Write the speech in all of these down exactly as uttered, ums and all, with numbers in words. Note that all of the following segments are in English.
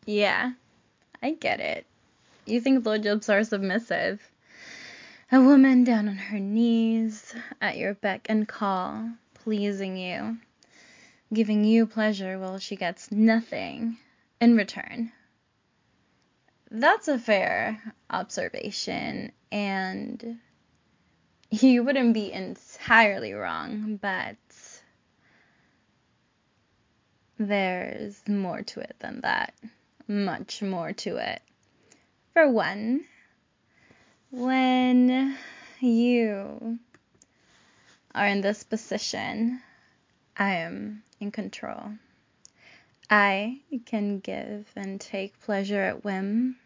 Yeah, I get it. You think blowjobs are submissive. A woman down on her knees at your beck and call, pleasing you, giving you pleasure while she gets nothing in return. That's a fair observation, and you wouldn't be entirely wrong, but there's more to it than that. Much more to it. For one, when you are in this position, I am in control. I can give and take pleasure at whim.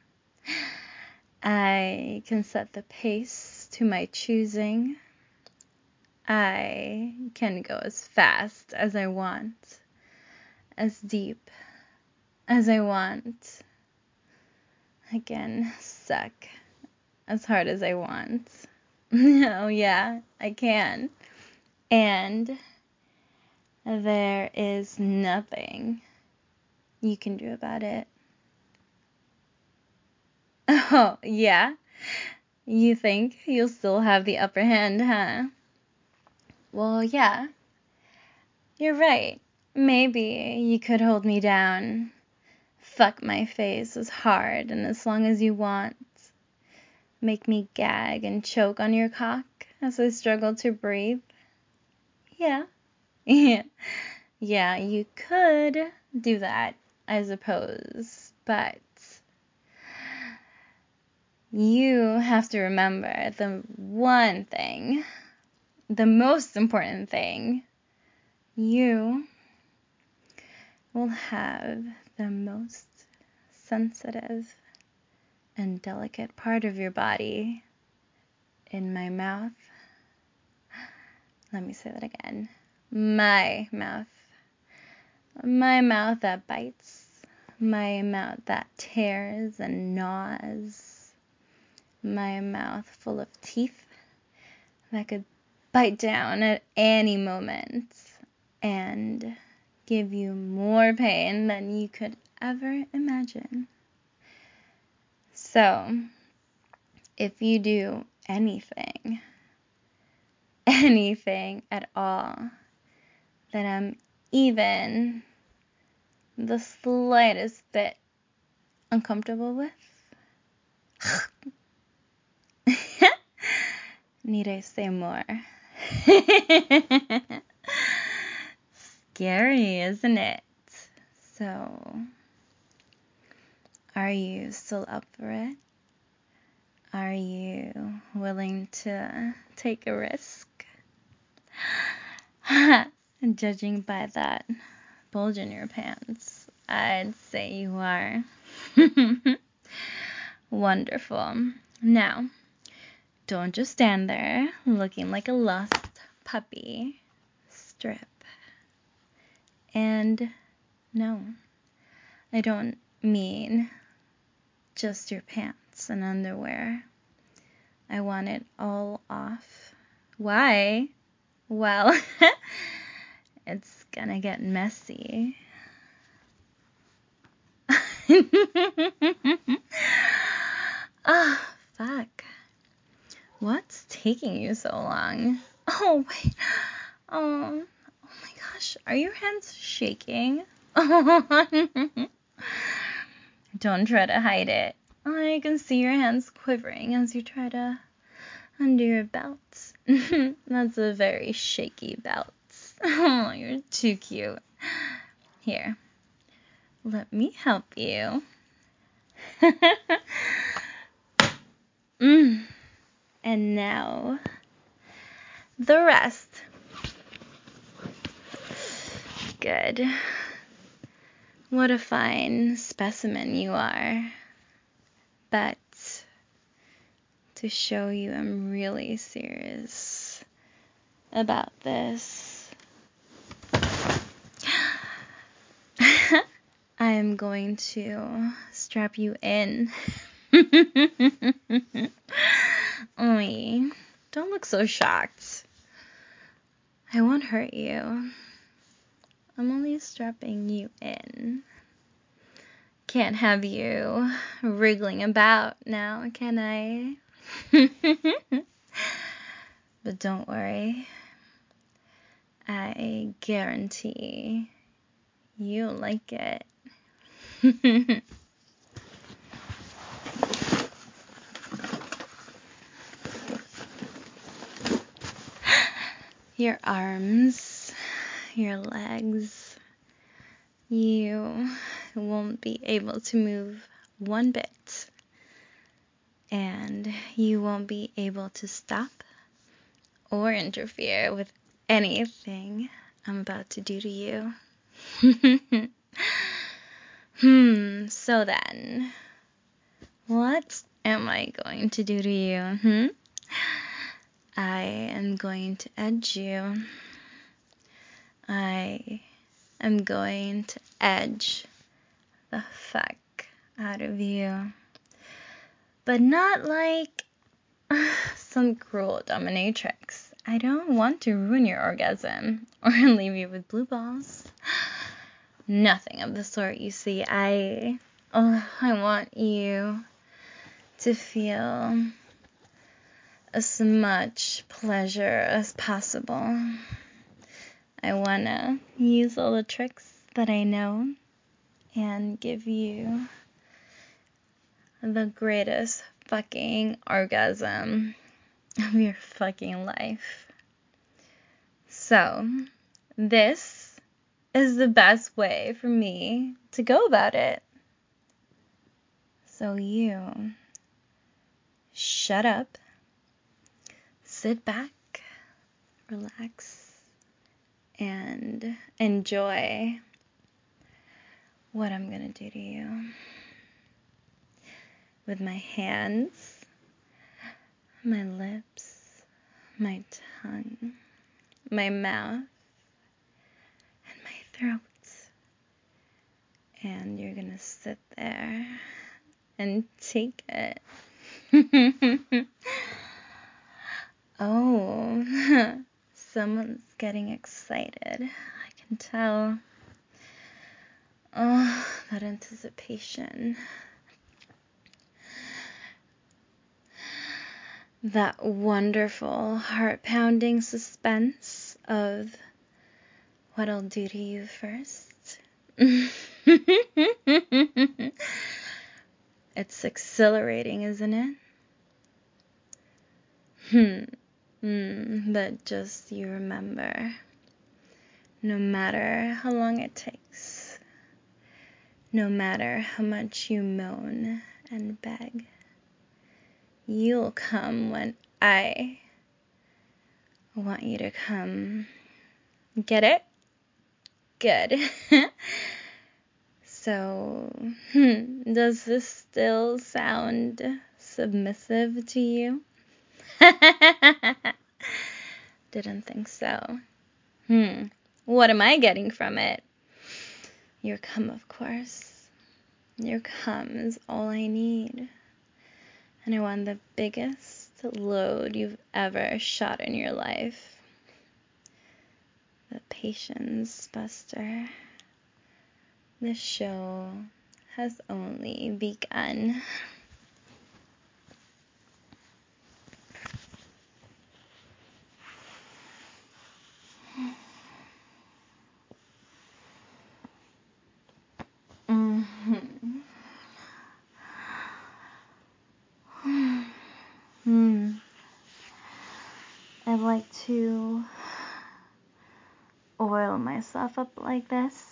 I can set the pace to my choosing. I can go as fast as I want, as deep as I want. I can suck as hard as I want. Oh yeah, I can. And there is nothing you can do about it. Oh, yeah? You think you'll still have the upper hand, huh? Well, yeah. You're right. Maybe you could hold me down. Fuck my face as hard and as long as you want. Make me gag and choke on your cock as I struggle to breathe. Yeah. Yeah. Yeah, you could do that, I suppose. But you have to remember the one thing, the most important thing. You will have the most sensitive and delicate part of your body in my mouth. Let me say that again. My mouth. My mouth that bites. My mouth that tears and gnaws. My mouth full of teeth that could bite down at any moment and give you more pain than you could ever imagine. So, if you do anything, anything at all that I'm even the slightest bit uncomfortable with, need I say more? Scary, isn't it? So, are you still up for it? Are you willing to take a risk? Judging by that bulge in your pants, I'd say you are. Wonderful. Now, don't just stand there looking like a lost puppy. Strip. And no, I don't mean just your pants and underwear. I want it all off. Why? Well, it's gonna get messy. Ah, fuck. What's taking you so long? Oh, wait. Oh, oh my gosh. Are your hands shaking? Don't try to hide it. I can see your hands quivering as you try to undo your belt. That's a very shaky belt. Oh, you're too cute. Here, let me help you. mm. And now, the rest. Good. What a fine specimen you are. But to show you I'm really serious about this, I am going to strap you in. Oy, don't look so shocked. I won't hurt you. I'm only strapping you in. Can't have you wriggling about now, can I? But don't worry. I guarantee you'll like it. Your arms, your legs, you won't be able to move one bit, and you won't be able to stop or interfere with anything I'm about to do to you. Hmm, so then, what am I going to do to you? Hmm? I am going to edge you. I am going to edge the fuck out of you. But not like some cruel dominatrix. I don't want to ruin your orgasm or leave you with blue balls. Nothing of the sort, you see. I, oh, I want you to feel as much pleasure as possible. I want to use all the tricks that I know and give you the greatest fucking orgasm of your fucking life. So, this is the best way for me to go about it. So you shut up, sit back, relax, and enjoy what I'm gonna do to you. With my hands, my lips, my tongue, my mouth, and my throat. And you're gonna sit there and take it. Oh, someone's getting excited. I can tell. Oh, that anticipation. That wonderful, heart-pounding suspense of what I'll do to you first. It's exhilarating, isn't it? Hmm. Mm, but just you remember, no matter how long it takes, no matter how much you moan and beg, you'll come when I want you to come. Get it? Good. So, hmm, does this still sound submissive to you? Didn't think so. Hmm. What am I getting from it? Your cum, of course. Your cum is all I need. And I want the biggest load you've ever shot in your life. The Patience Buster. The show has only begun. Mm-hmm. Hmm. I like to oil myself up like this.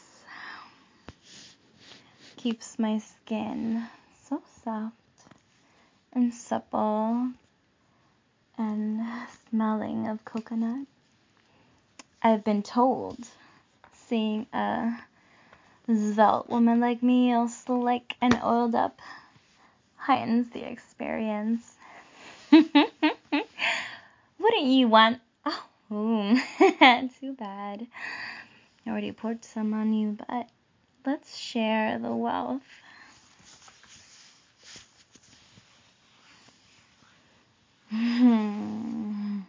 Keeps my skin so soft and supple and smelling of coconut. I've been told seeing a svelte woman like me, also like and oiled up, heightens the experience. Wouldn't you want? Oh, ooh, too bad. I already poured some on you, but let's share the wealth. Hmm.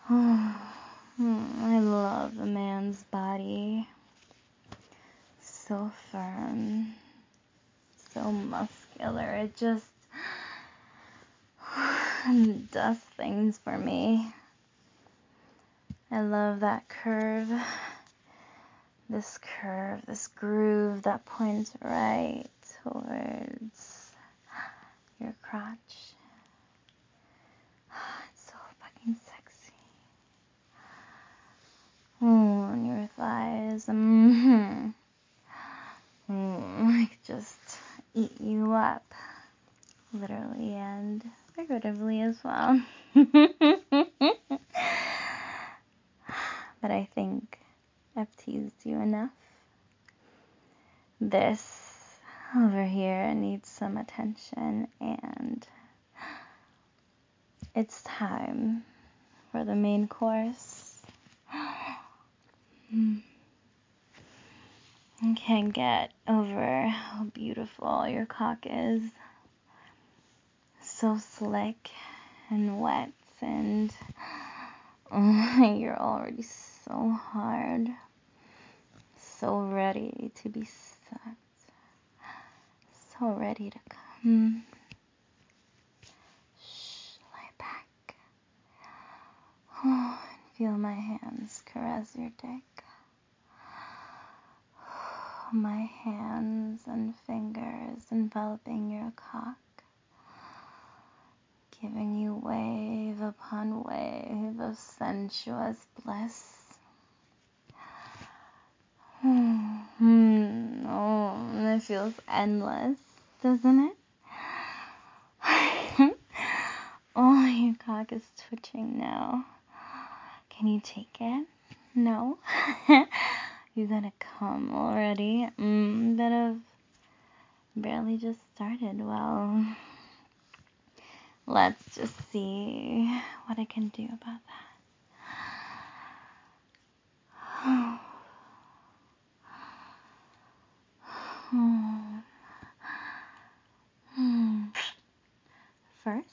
Oh, I love a man's body. so firm, so muscular. It just does things for me. I love that curve, this curve, this groove that points right towards your crotch. It's so fucking sexy. Oh, and your thighs. Mm-hmm. Mm, I could just eat you up, literally and figuratively as well. But I think I've teased you enough. This over here needs some attention, and it's time for the main course. I can't get over how beautiful your cock is. So slick and wet, and oh, you're already so hard, so ready to be sucked, so ready to come. Shh, lie back. Oh, and feel my hands caress your dick. My hands and fingers enveloping your cock, giving you wave upon wave of sensuous bliss. Mm, oh, it feels endless, doesn't it? Oh, your cock is twitching now. Can you take it? No? You're gonna come already? Mm, that have barely just started. Well, let's just see what I can do about that. First,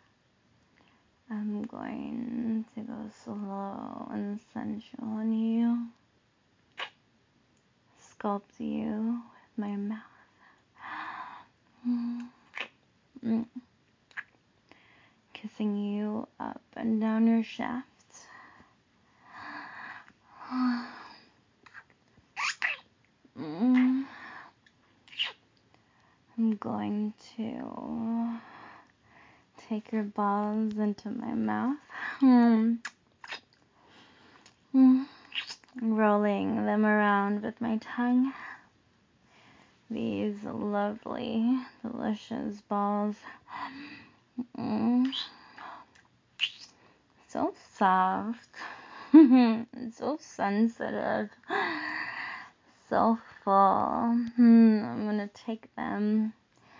I'm going to go slow and sensual on you. Sculpt you with my mouth. Mm. Kissing you up and down your shaft. Mm. I'm going to take your balls into my mouth. Mm. Mm. Rolling them around with my tongue. These lovely, delicious balls. Mm. So soft. So sensitive. So full. Mm. I'm gonna take them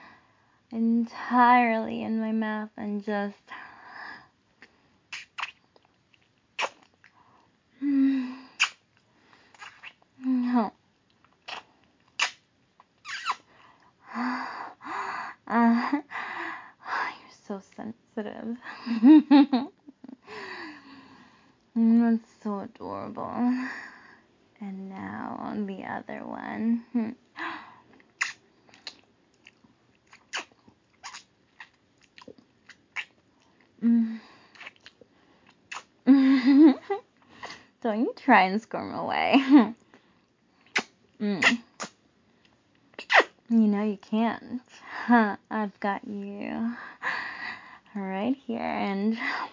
entirely in my mouth and just no. Uh, you're so sensitive. That's so adorable. And now on the other one. Mm. Don't you try and squirm away. Mm. You know you can't. Huh, I've got you right here, and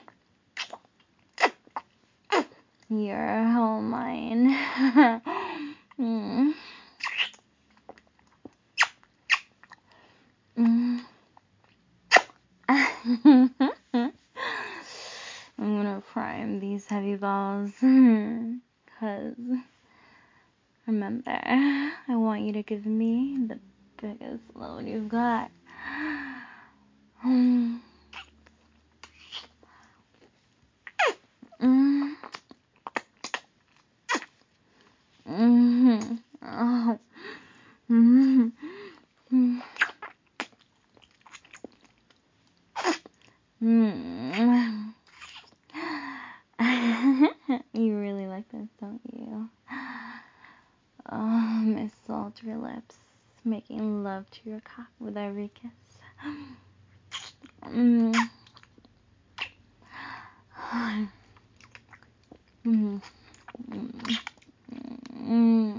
you're all mine. Mm. Mm. I'm gonna prime these heavy balls, because remember, I want you to give me the biggest load you've got. Mm. Mm. Mm. Oh. Mm. Mm. Mm. You really like this, don't you? Oh, my salty melt your lips, making love to your cock with every kiss. Mm. Mm. Mm.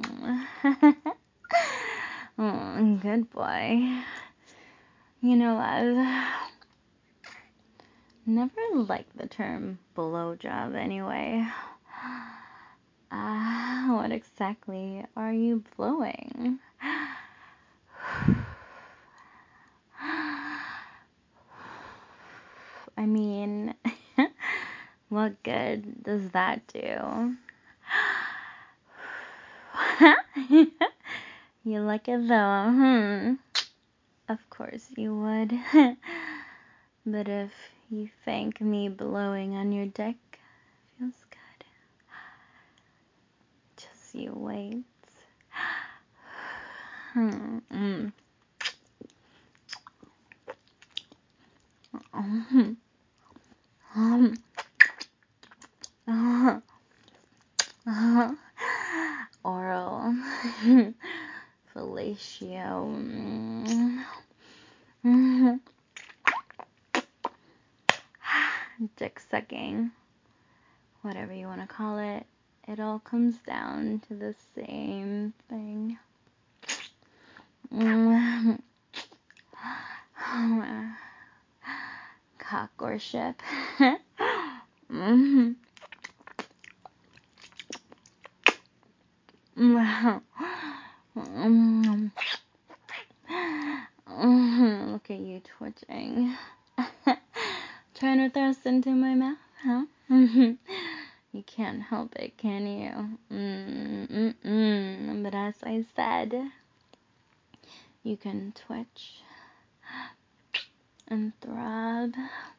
Oh, good boy. You know, I've never liked the term blowjob anyway. Ah, uh, what exactly are you blowing? I mean, what good does that do? You like it though, hmm? Of course you would. But if you think me blowing on your dick feels good, just you wait. Hmm. Mm. Um. Um. Uh, uh, oral. Fellatio. Mm. Dick sucking. Whatever you want to call it. It all comes down to the same thing. Mm. Cock or ship. Mm-hmm. Mm-hmm. Mm-hmm. Look at you twitching. Trying to thrust into my mouth, huh? You can't help it, can you? Mm-mm-mm. But as I said, you can twitch and throb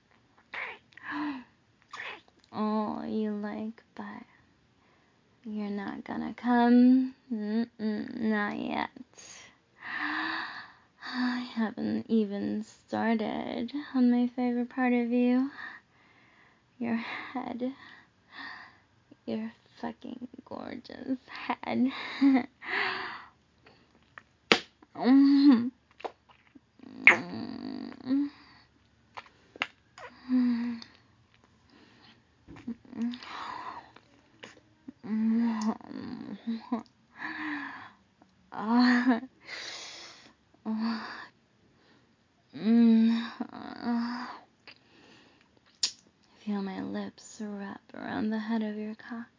all you like, but you're not gonna come. Mm-mm, not yet. I haven't even started on my favorite part of you. Your head. Your fucking gorgeous head. Mm. Mm. Mm. Mm. Uh, uh, mm, uh, feel my lips wrap around the head of your cock.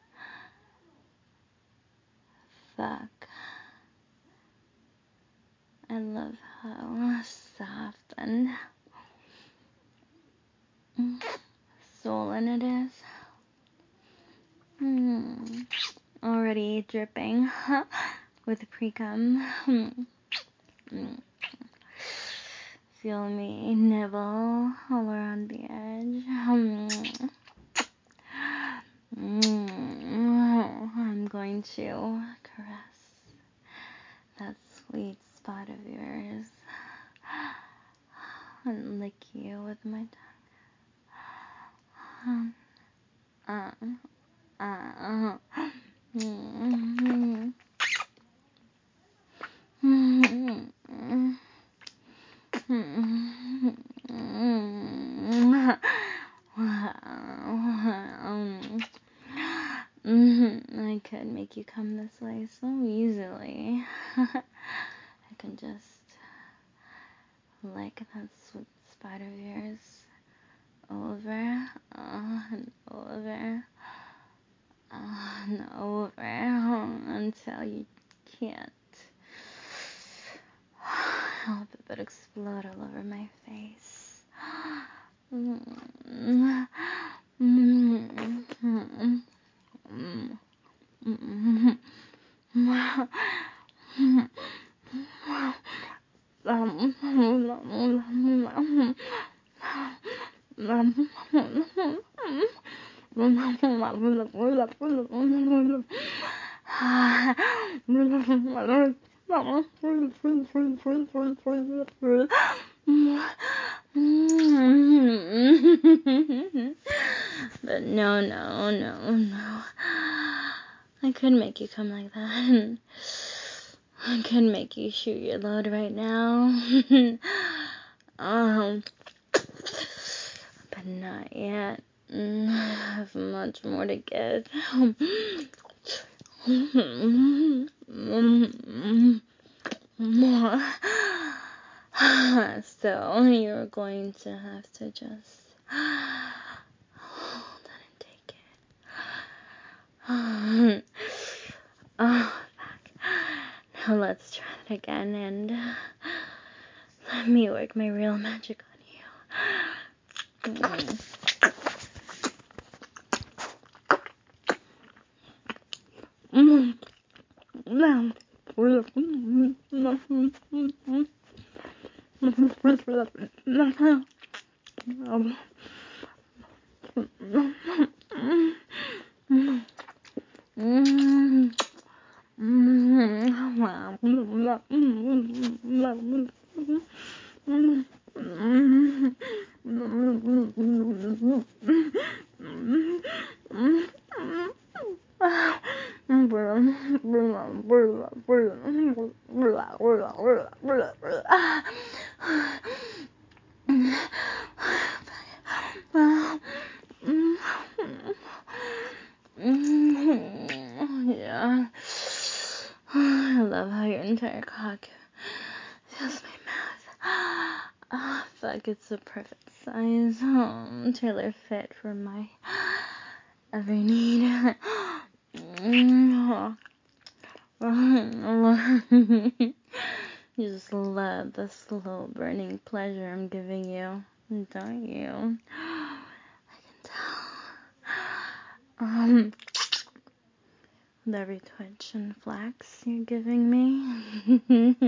Fuck. I love how soft and swollen it is. Mm. Already dripping with pre-cum. Mm. Feel me nibble all around the edge. Mm. I'm going to caress that sweet spot of yours and lick you with my tongue. Uh, uh, uh, mm-hmm. Mm-hmm. I could make you come this way so easily. I can just lick that sweet spot of yours over uh, and over uh, and over until you can't help it but explode all over my face. Mm. Mm. Mm. Mm. Mm. But no, no, no, no. I couldn't make you come like that. I could make you shoot your load right now. um, but not yet. I have much more to get. So you're going to have to just hold on and take it. Oh, fuck. Now let's try it again and let me work my real magic on you. Mm. No. Yeah. I love how your entire cock fills my mouth. Oh, fuck, it's the perfect size. Oh, tailor fit for my every need. You just love the slow burning pleasure I'm giving you, don't you? I can tell. Um, with every twitch and flax you're giving me.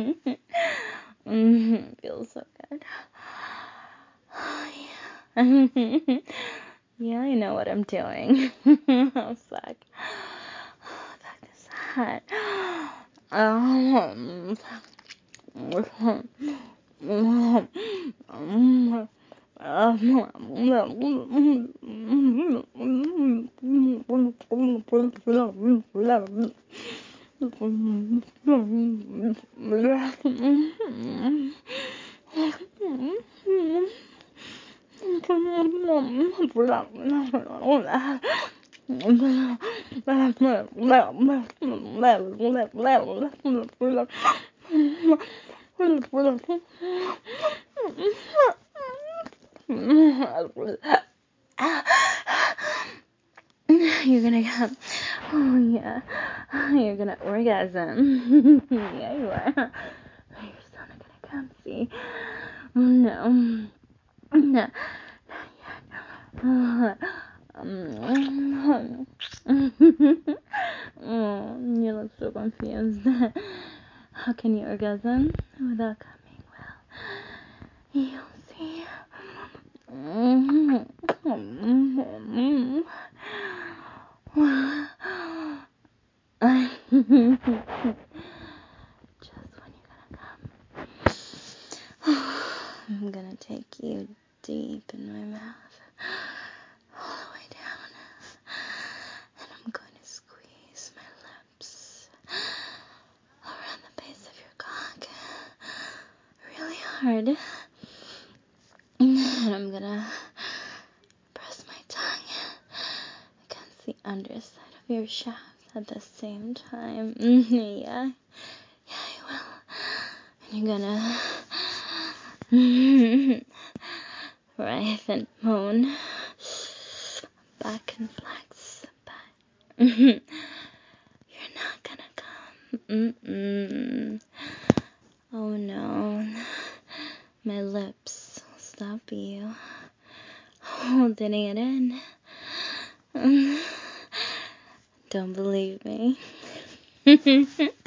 Mm, feels so good. Oh, yeah. Yeah, I know what I'm doing. Oh, fuck. Fuck is hot. Um, You're gonna come. Oh, yeah. You're gonna orgasm. Yeah, you are. You're still not gonna come, see? Oh, no. No. Not yet. Um, oh, you look so confused. How can you orgasm without coming? Well, you'll see. Just when you're gonna come, I'm gonna take you deep in my mouth, all the way down, and I'm going to squeeze my lips around the base of your cock really hard, and I'm gonna press my tongue against the underside of your shaft at the same time. Yeah, yeah, I will. And you're gonna writhe and moan back and flex, but you're not gonna come. Mm-mm. Oh no, my lips will stop you holding it in. Don't believe me? Fuck, you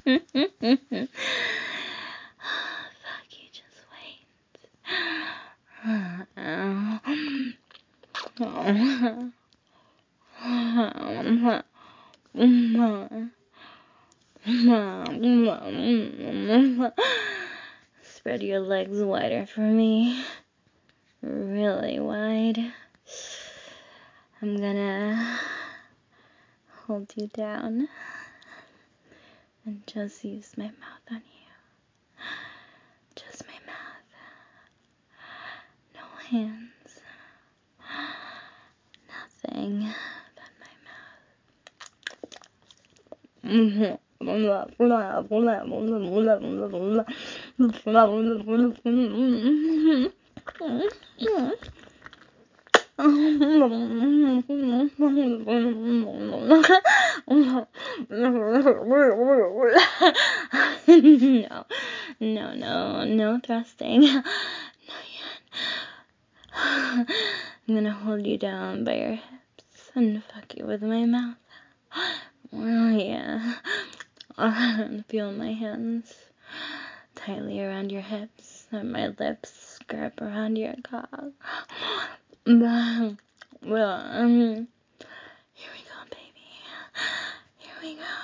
just wait. Spread your legs wider for me. Really wide. I'm gonna hold you down and just use my mouth on you. Just my mouth. No hands. Nothing but my mouth. No, no, no, no thrusting. Not yet. I'm gonna hold you down by your hips and fuck you with my mouth. Oh yeah. Feel my hands tightly around your hips and my lips scrap around your cock. Well, um, here we go, baby. Here we go.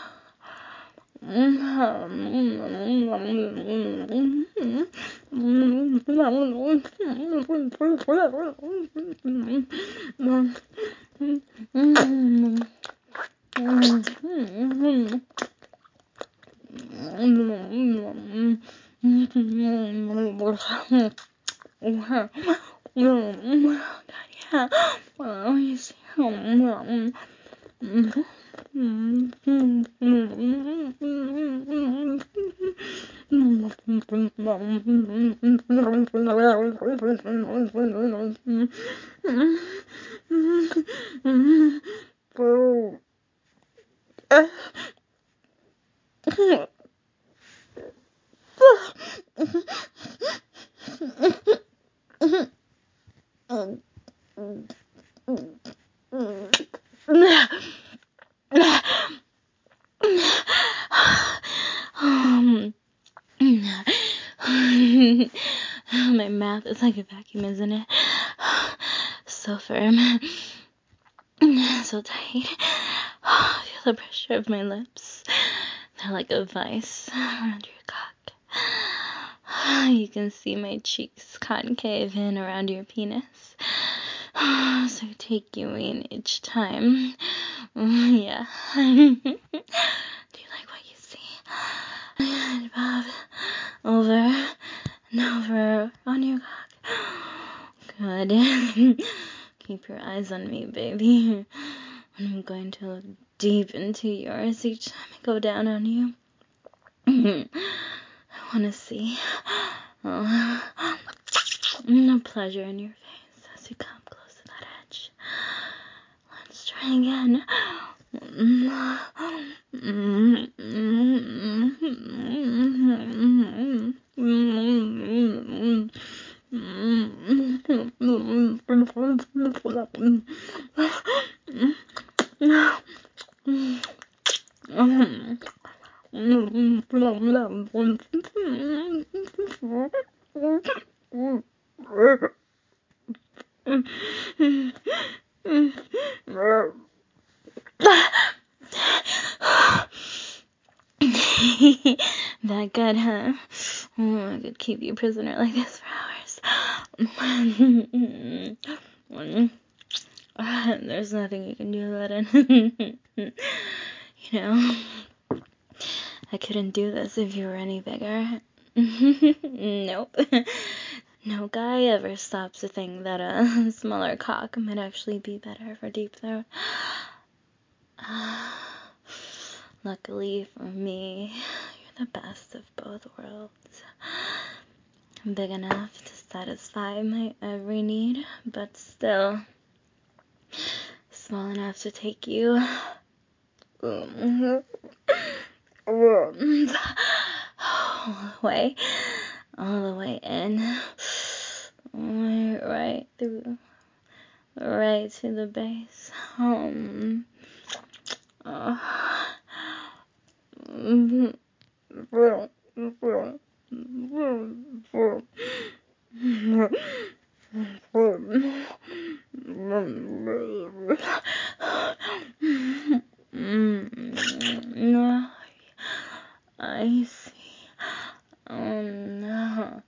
Yeah. Well, you see. My mouth is like a vacuum, isn't it? So firm. So tight. Feel the pressure of my lips. They're like a vice around your cock. You can see my cheeks concave in around your penis. So take you in each time. Yeah. Do you like what you see? And bob over and over on your cock. Good. Keep your eyes on me, baby. And I'm going to look deep into yours each time I go down on you. I want to see oh, no pleasure in your face as you come close to that edge. Let's try again. That good, huh? Oh, I could keep you prisoner like this for hours. There's nothing you can do about it. You know, I couldn't do this if you were any bigger. Nope. No guy ever stops to think that a smaller cock might actually be better for deep throat. Luckily for me, you're the best of both worlds. Big enough to satisfy my every need, but still small enough to take you all the way, all the way in, right through, right to the base. Um, uh, No, I see. Oh no.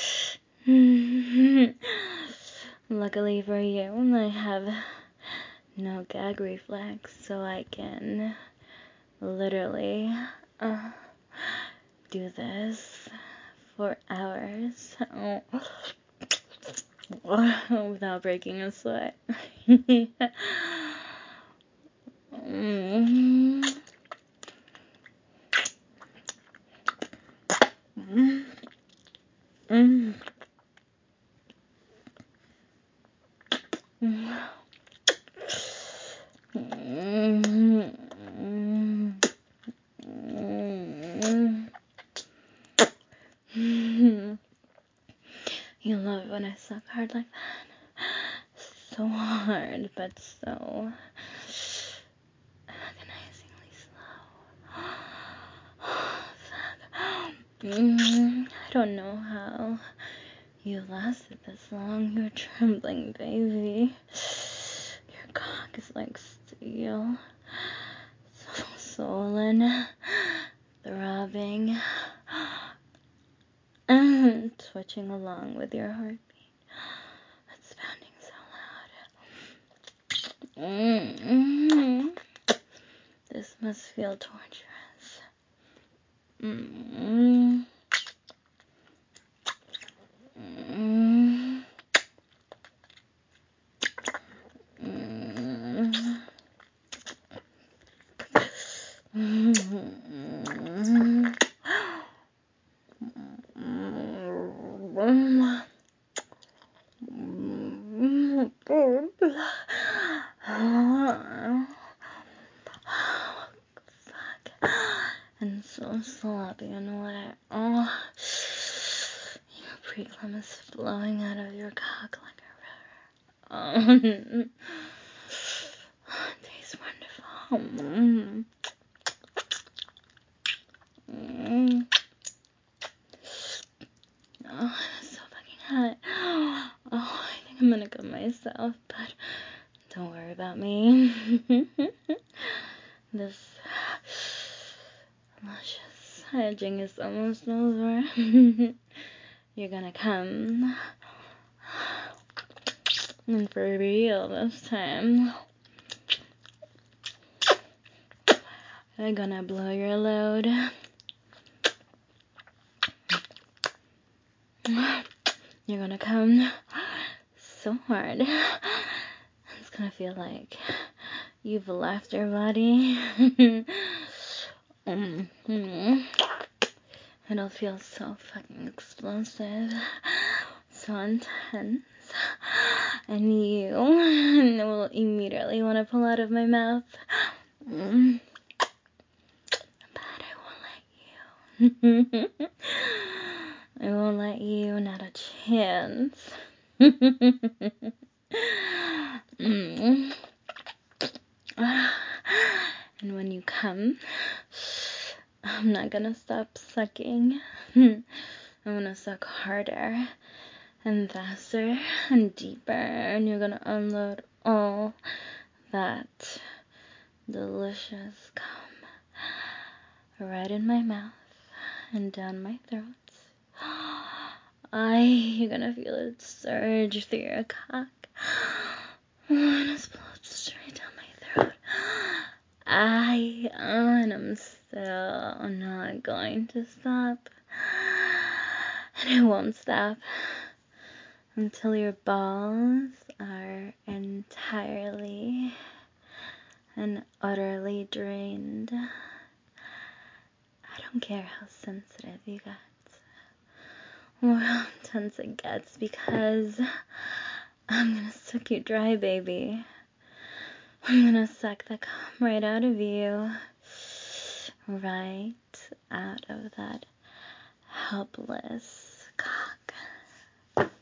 Luckily for you, I have you know, gag reflex, so I can literally uh, do this for hours without breaking a sweat. mm. Mm. Mm. Mm. You love it when I suck hard like that. So hard, but so agonizingly slow. Mm, I don't know how you lasted this long. You're trembling, baby. Your cock is like steel. So swollen, throbbing, twitching along with your heartbeat. It's pounding so loud. Mm-hmm. This must feel torturous. Mm-hmm. Mm-hmm. Mm-hmm. And so sloppy and wet. Oh, your precum is flowing out of your cock like a river. Oh, it tastes wonderful. Mm. Mm. Oh, it's so fucking hot. Oh, I think I'm gonna go myself, but don't worry about me. This luscious edging is almost over. You're gonna come. And for real this time. I'm gonna blow your load. You're gonna come so hard. It's gonna feel like you've left your body. mm-hmm. It'll feel so fucking explosive, so intense, and you will immediately want to pull out of my mouth. Mm. But I won't let you. I won't let you, not a chance. mm. And when you come, I'm not gonna stop sucking. I'm gonna suck harder and faster and deeper, and you're gonna unload all that delicious cum right in my mouth and down my throat. I, you're gonna feel it surge through your cock and explode straight down my throat. I, and I'm still not going to stop, and it won't stop until your balls are entirely and utterly drained. I don't care how sensitive you get or how intense it gets, because I'm gonna suck you dry, baby. I'm gonna suck the cum right out of you, right out of that helpless cock.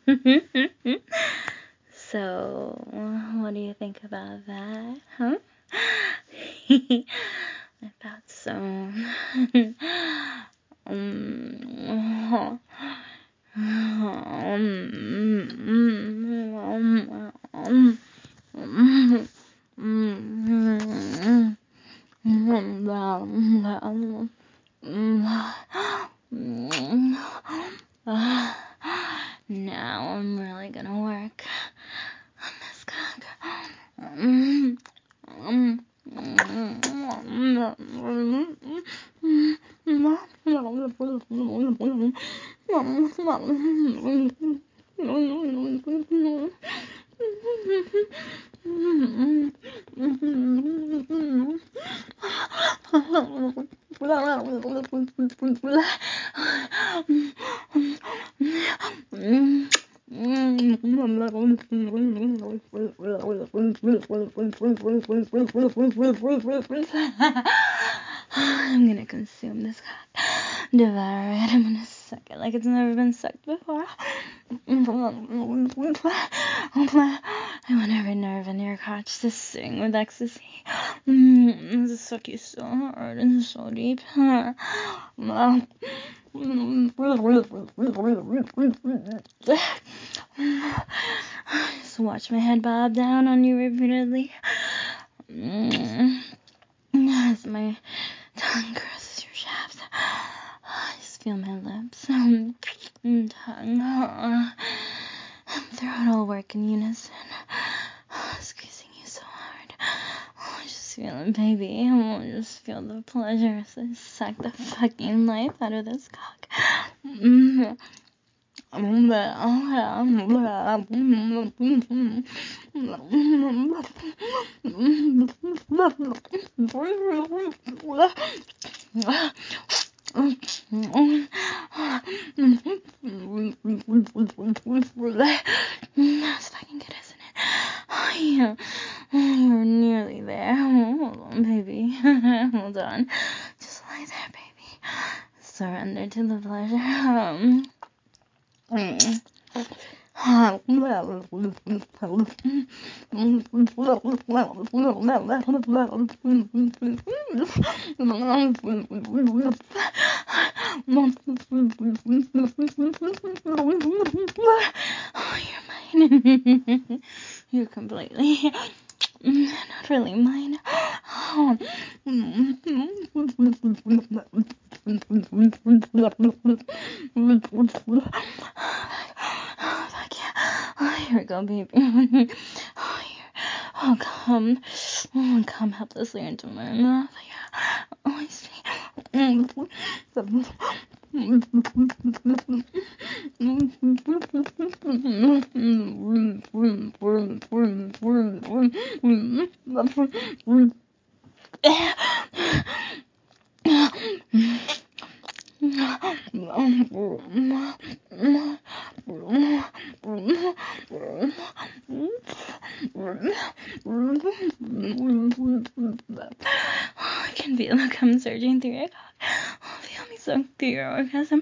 So, what do you think about that, huh? I thought so. um, Now I'm really gonna work on this cock. I'm gonna consume this cock. Devour it. I'm gonna suck it like it's never been sucked before. I want every nerve in your crotch to sing with ecstasy. Mm, to suck you so hard and so deep. Just watch my head bob down on you repeatedly. As my tongue caresses your shaft, I just feel my lips and tongue and throat all work in unison, squeezing you so hard. I just feel it, baby. I just feel the pleasure as I suck the fucking life out of this cock. Mm-hmm. That's fucking good, isn't it? Oh, yeah. You're nearly there. Hold on, baby. Hold on. Just lie there, baby. Surrender to the pleasure. Um, mm. Oh, you're mine. You're completely not really mine. Oh. Oh, fuck yeah. Oh, here we go, baby. Oh, here. Oh, come. Oh, come helplessly into my mouth. Yeah. Oh, I see. I can feel the cum surging through your cock. Oh, feel me suck through your orgasm.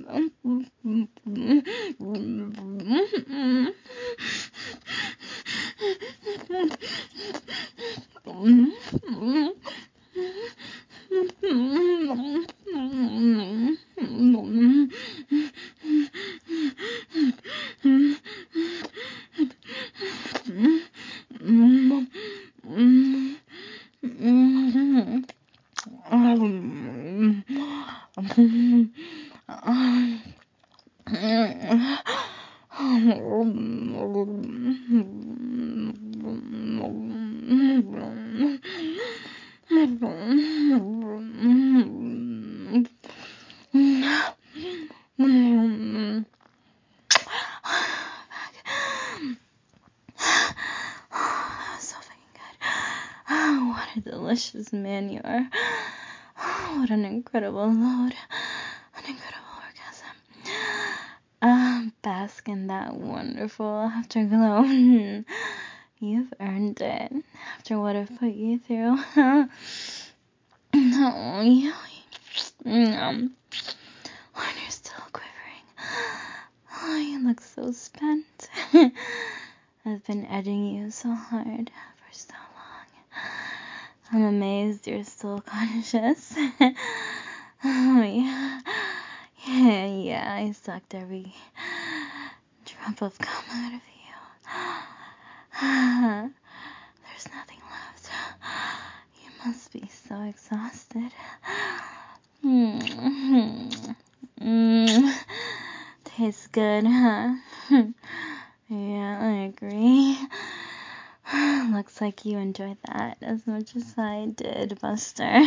Delicious man you are. Oh, what an incredible load. An incredible orgasm. Ah, bask in that wonderful afterglow. You've earned it. After what I've put you through. Oh, yeah. Um, when you're still quivering. Oh, you look so spent. I've been edging you so hard for so long. I'm amazed you're still conscious. Oh, yeah. Yeah, yeah, I sucked every drop of cum out of you. There's nothing left. You must be so exhausted. Mm-hmm. Tastes good, huh? Yeah, I agree. Looks like you enjoyed that as much as I did, Buster.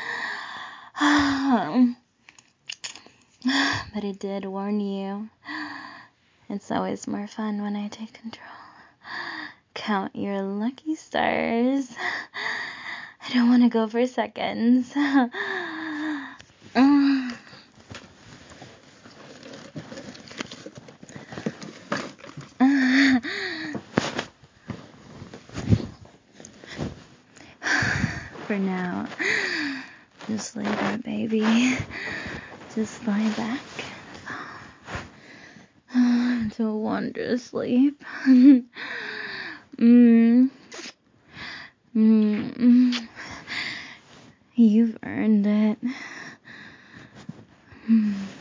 But I did warn you. It's always more fun when I take control. Count your lucky stars. I don't want to go for seconds. For now, just lay there, baby. Just lie back to a wondrous sleep. mm. Mm. You've earned it. Mm.